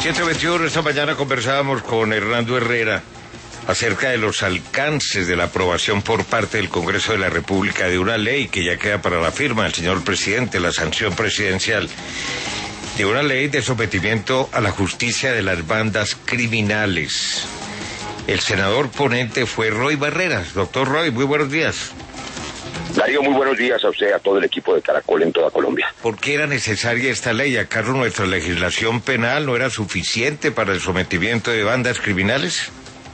7:21, esta mañana conversábamos con Hernando Herrera acerca de los alcances de la aprobación por parte del Congreso de la República de una ley que ya queda para la firma del señor presidente, la sanción presidencial, de una ley de sometimiento a la justicia de las bandas criminales. El senador ponente fue Roy Barreras. Doctor Roy, muy buenos días. Darío, muy buenos días a usted, a todo el equipo de Caracol en toda Colombia. ¿Por qué era necesaria esta ley? ¿Acaso nuestra legislación penal no era suficiente para el sometimiento de bandas criminales?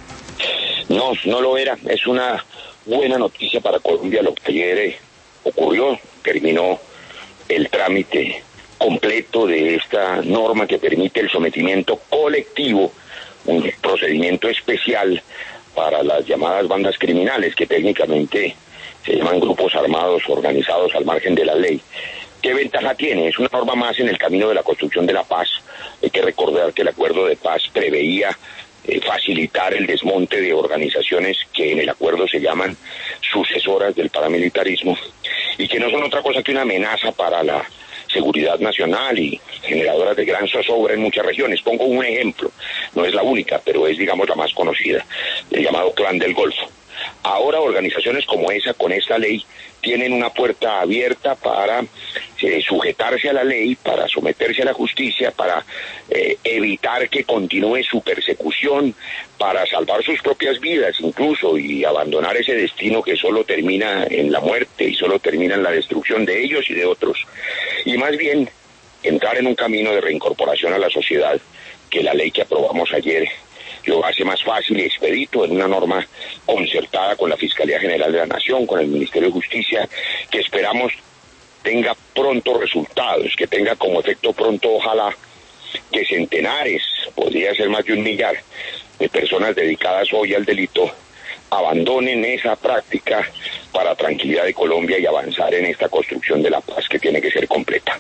No, no lo era. Es una buena noticia para Colombia lo que ayer ocurrió. Terminó el trámite completo de esta norma que permite el sometimiento colectivo, un procedimiento especial para las llamadas bandas criminales, que técnicamente se llaman grupos armados organizados al margen de la ley. ¿Qué ventaja tiene? Es una norma más en el camino de la construcción de la paz. Hay que recordar que el acuerdo de paz preveía facilitar el desmonte de organizaciones que en el acuerdo se llaman sucesoras del paramilitarismo y que no son otra cosa que una amenaza para la seguridad nacional y generadoras de gran zozobra en muchas regiones. Pongo un ejemplo, no es la única, pero es, digamos, la más conocida, el llamado Clan del Golfo. Ahora organizaciones como esa, con esta ley, tienen una puerta abierta para sujetarse a la ley, para someterse a la justicia, para evitar que continúe su persecución, para salvar sus propias vidas incluso y abandonar ese destino que solo termina en la muerte y solo termina en la destrucción de ellos y de otros. Y más bien entrar en un camino de reincorporación a la sociedad, que la ley que aprobamos ayer lo hace más fácil y expedito en una norma concertada con la Fiscalía General de la Nación, con el Ministerio de Justicia, que esperamos tenga pronto resultados, que tenga como efecto pronto, ojalá, que centenares, podría ser más de 1 millar, de personas dedicadas hoy al delito, abandonen esa práctica para tranquilidad de Colombia y avanzar en esta construcción de la paz que tiene que ser completa.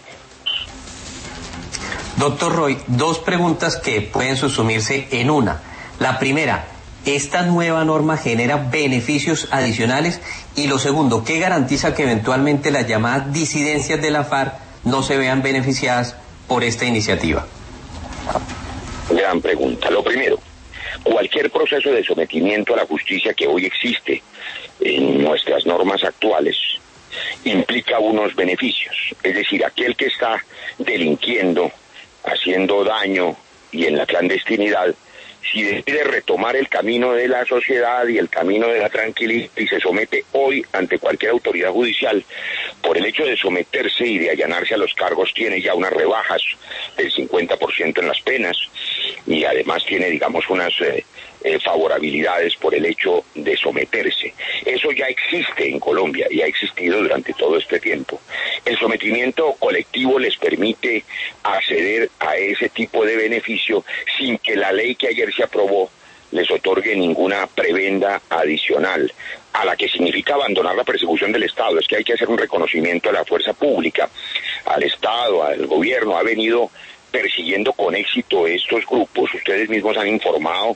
Doctor Roy, 2 preguntas que pueden subsumirse en una. La primera, ¿esta nueva norma genera beneficios adicionales? Y lo segundo, ¿qué garantiza que eventualmente las llamadas disidencias de la FARC no se vean beneficiadas por esta iniciativa? Gran pregunta. Lo primero, cualquier proceso de sometimiento a la justicia que hoy existe en nuestras normas actuales implica unos beneficios. Es decir, aquel que está delinquiendo, haciendo daño y en la clandestinidad, si decide retomar el camino de la sociedad y el camino de la tranquilidad y se somete hoy ante cualquier autoridad judicial, por el hecho de someterse y de allanarse a los cargos, tiene ya unas rebajas del 50% en las penas y además tiene, digamos, unas favorabilidades por el hecho de someterse. Eso ya existe en Colombia y ha existido durante todo este tiempo. El sometimiento colectivo les permite acceder a ese tipo de beneficio sin que la ley que ayer se aprobó les otorgue ninguna prebenda adicional, a la que significa abandonar la persecución del Estado. Es que hay que hacer un reconocimiento a la fuerza pública, al Estado, al gobierno. Ha venido persiguiendo con éxito estos grupos. Ustedes mismos han informado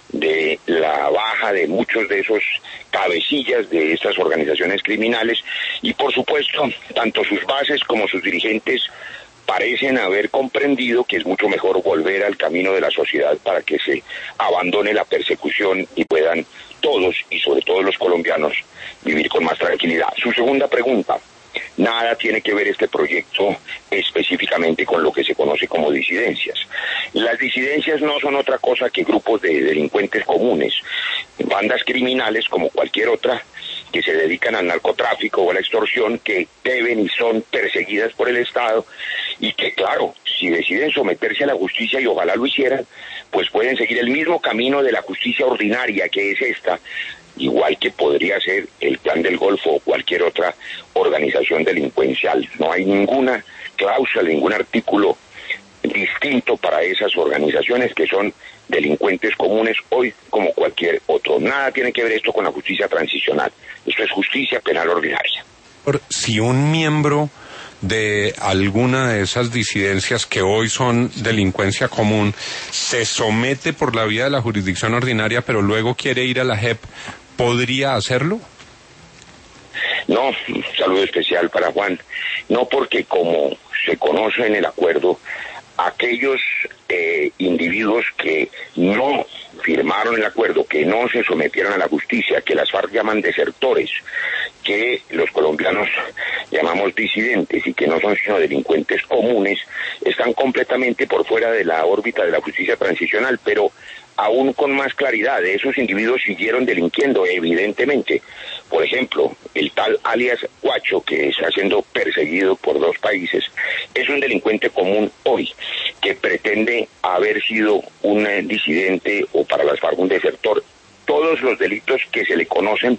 de la baja de muchos de esos cabecillas de estas organizaciones criminales y, por supuesto, tanto sus bases como sus dirigentes parecen haber comprendido que es mucho mejor volver al camino de la sociedad para que se abandone la persecución y puedan todos, y sobre todo los colombianos, vivir con más tranquilidad. Su segunda pregunta: nada tiene que ver este proyecto específicamente con lo que se conoce como disidencias. Las disidencias no son otra cosa que grupos de delincuentes comunes, bandas criminales como cualquier otra, que se dedican al narcotráfico o a la extorsión, que deben y son perseguidas por el Estado y que, claro, si deciden someterse a la justicia, y ojalá lo hicieran, pues pueden seguir el mismo camino de la justicia ordinaria, que es esta, igual que podría ser el Clan del Golfo o cualquier otra organización delincuencial. No hay ninguna cláusula, ningún artículo distinto para esas organizaciones que son delincuentes comunes hoy como cualquier otro. Nada tiene que ver esto con la justicia transicional. Esto es justicia penal ordinaria. Si un miembro de alguna de esas disidencias que hoy son delincuencia común se somete por la vía de la jurisdicción ordinaria, pero luego quiere ir a la JEP, ¿podría hacerlo? No, un saludo especial para Juan. No, porque como se conoce en el acuerdo, aquellos individuos individuos que no firmaron el acuerdo, que no se sometieron a la justicia, que las FARC llaman desertores, que los colombianos llamamos disidentes y que no son sino delincuentes comunes, están completamente por fuera de la órbita de la justicia transicional, pero aún con más claridad, esos individuos siguieron delinquiendo, evidentemente. Por ejemplo, el tal alias Guacho, que está siendo perseguido por 2 países, es un delincuente común hoy, que pretende haber sido un disidente o para las FARC un desertor. Todos los delitos que se le conocen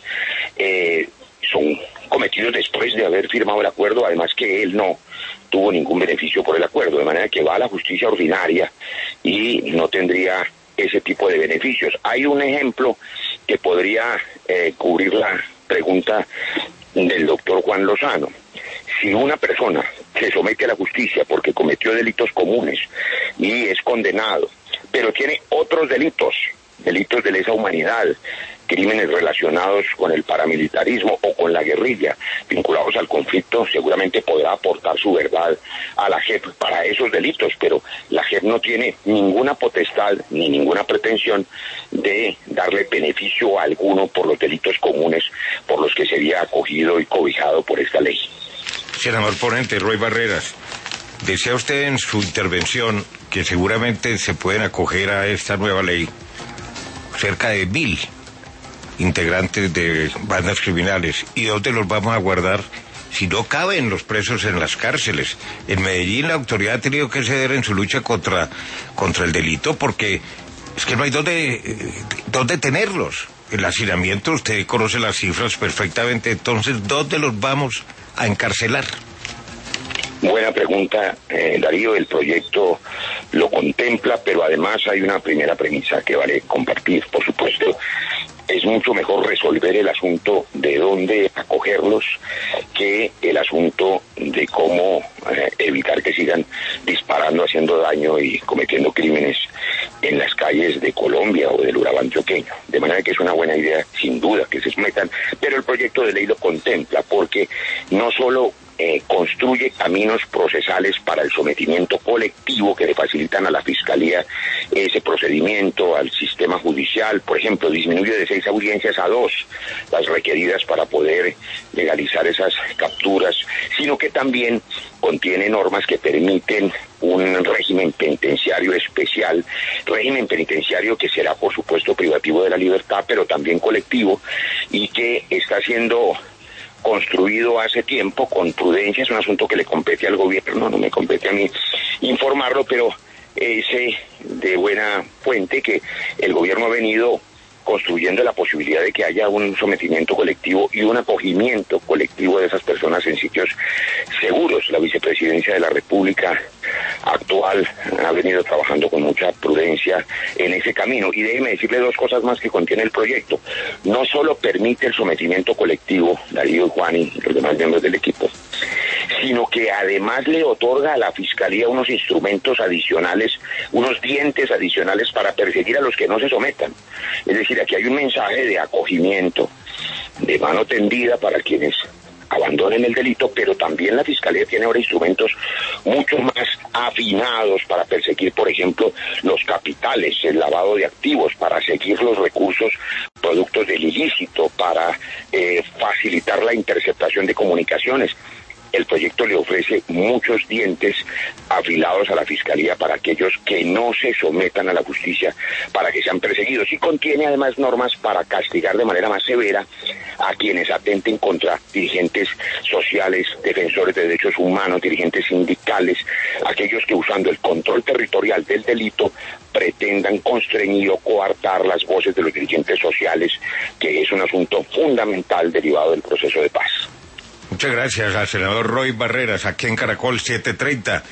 son cometidos después de haber firmado el acuerdo, además que él no tuvo ningún beneficio por el acuerdo, de manera que va a la justicia ordinaria y no tendría ese tipo de beneficios. Hay un ejemplo que podría cubrir la pregunta del doctor Juan Lozano. Si una persona se somete a la justicia porque cometió delitos comunes y es condenado, pero tiene otros delitos de lesa humanidad, crímenes relacionados con el paramilitarismo o con la guerrilla, vinculados al conflicto, seguramente podrá aportar su verdad a la JEP para esos delitos, pero la JEP no tiene ninguna potestad ni ninguna pretensión de darle beneficio alguno por los delitos comunes por los que sería acogido y cobijado por esta ley. Senador ponente Roy Barreras, decía usted en su intervención que seguramente se pueden acoger a esta nueva ley cerca de 1000 integrantes de bandas criminales. ¿Y dónde los vamos a guardar si no caben los presos en las cárceles? En Medellín la autoridad ha tenido que ceder en su lucha contra el delito porque es que no hay dónde tenerlos. El hacinamiento, usted conoce las cifras perfectamente, entonces ¿dónde los vamos a encarcelar? Buena pregunta, Darío. El proyecto lo contempla, pero además hay una primera premisa que vale compartir. Por supuesto, es mucho mejor resolver el asunto de dónde acogerlos que el asunto de cómo evitar que sigan disparando, haciendo daño y cometiendo crímenes en las calles de Colombia o del Urabá antioqueño. De manera que es una buena idea, sin duda, que se sometan, pero el proyecto de ley lo contempla porque no solo construye caminos procesales para el sometimiento colectivo que le facilitan a la Fiscalía ese procedimiento, al sistema judicial, por ejemplo, disminuye de 6 audiencias a 2 las requeridas para poder legalizar esas capturas, sino que también contiene normas que permiten un régimen penitenciario especial, régimen penitenciario que será por supuesto privativo de la libertad, pero también colectivo, y que está siendo construido hace tiempo con prudencia. Es un asunto que le compete al gobierno, no me compete a mí informarlo, pero sé de buena fuente que el gobierno ha venido construyendo la posibilidad de que haya un sometimiento colectivo y un acogimiento colectivo de esas personas en sitios seguros. La vicepresidencia de la República actual ha venido trabajando con mucha prudencia en ese camino. Y déjeme decirle 2 cosas más que contiene el proyecto. No solo permite el sometimiento colectivo, Darío, Juan y los demás miembros del equipo, sino que además le otorga a la Fiscalía unos instrumentos adicionales, unos dientes adicionales para perseguir a los que no se sometan. Es decir, aquí hay un mensaje de acogimiento, de mano tendida para quienes abandonen el delito, pero también la Fiscalía tiene ahora instrumentos mucho más afinados para perseguir, por ejemplo, los capitales, el lavado de activos, para seguir los recursos productos del ilícito, para facilitar la interceptación de comunicaciones. El proyecto le ofrece muchos dientes afilados a la Fiscalía para aquellos que no se sometan a la justicia, para que sean perseguidos, y contiene además normas para castigar de manera más severa a quienes atenten contra dirigentes sociales, defensores de derechos humanos, dirigentes sindicales, aquellos que usando el control territorial del delito pretendan constreñir o coartar las voces de los dirigentes sociales, que es un asunto fundamental derivado del proceso de paz. Muchas gracias al senador Roy Barreras, aquí en Caracol 730.